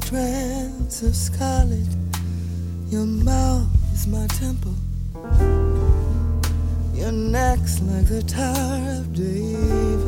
strands of scarlet. Your mouth is my temple. Your neck's like the Tower of David.